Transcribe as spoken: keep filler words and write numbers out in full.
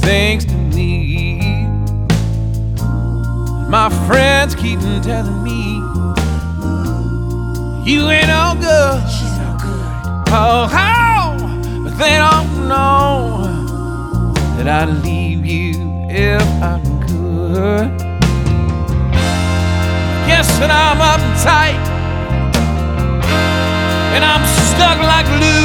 things to me. My friends keep telling me you ain't no good. She's no good. Oh, how? But they don't know that I'd leave you if I could. Guess that I'm uptight and I'm stuck like glue.